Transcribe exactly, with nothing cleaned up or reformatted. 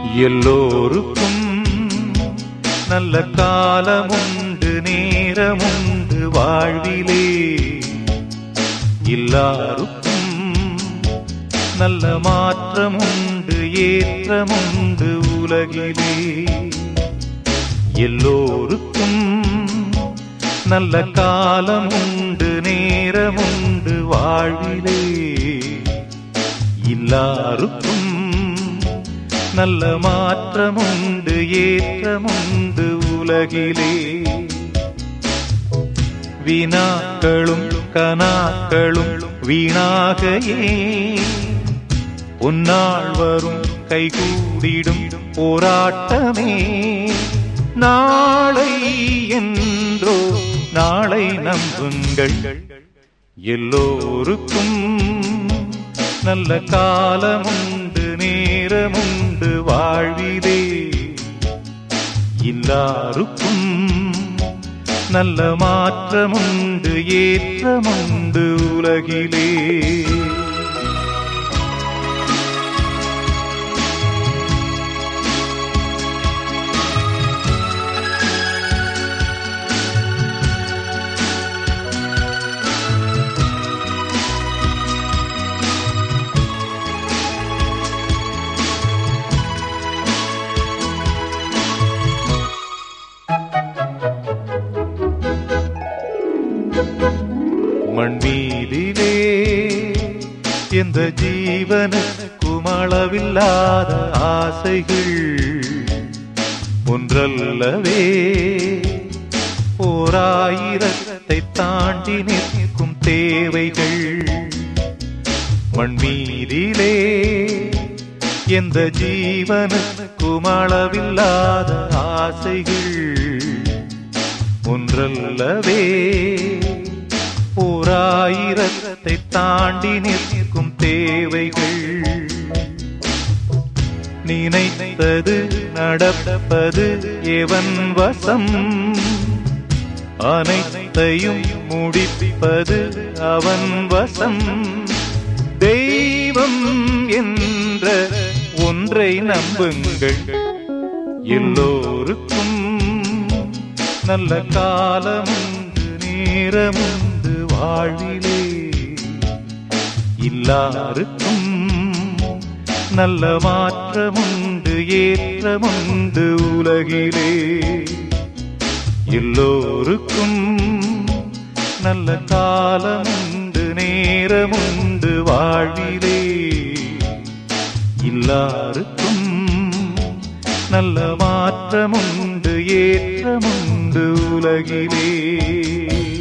எல்லோருக்கும் நல்ல காலமுண்டு, நேரமுண்டு வாழ்விலே. எல்லாருக்கும் நல்ல மாற்றமுண்டு, ஏற்றமுண்டு உலகிலே. எல்லோருக்கும் நல்ல காலமுண்டு, நேரமுண்டு வாழ்விலே. எல்லாருக்கும் நல்ல மாற்றமுண்டு, ஏற்றமுண்டு உலகிலே. வினாக்களும் கனாக்களும் வீணாக ஏன், உன்னாள் வரும் கைகூடிடும் போராட்டமே. நாளை என்றோ நாளை நம்புங்கள். எல்லோருக்கும் நல்ல காலமுண்டு, நேரமுண்டு வாழ்விலே. எல்லாருக்கும் நல்ல மாற்றமுண்டு, ஏற்றமுண்டு உலகிலே. மண்மீதிலே எந்த ஜீவனுக்கும் அளவில்லாத ஆசைகள் ஒன்றல்லவே. ஓராயிரத்தை தாண்டி நிற்கும் தேவைகள். மண்மீதிலே எந்த ஜீவனுக்கும் அளவில்லாத ஆசைகள் ஒன்றல்லவே. ஓராயிரத்தை தாண்டி நிற்கும் தேவைகள். நினைத்தது நடப்பது எவன் வசம், அனைத்தையும் முடிப்பது அவன் வசம். தெய்வம் என்ற ஒன்றை நம்புங்கள். எல்லோருக்கும் நல்ல காலமுண்டு, நேரமுண்டு வாழ்விலே. எல்லாருக்கும் நல்ல மாற்றமுண்டு, ஏற்றமுண்டு உலகிலே. எல்லோருக்கும் நல்ல காலமுண்டு, நேரமுண்டு வாழ்விலே. எல்லாருக்கும் நல்ல மாற்றமுண்டு, ஏற்றமுண்டு உலகிலே.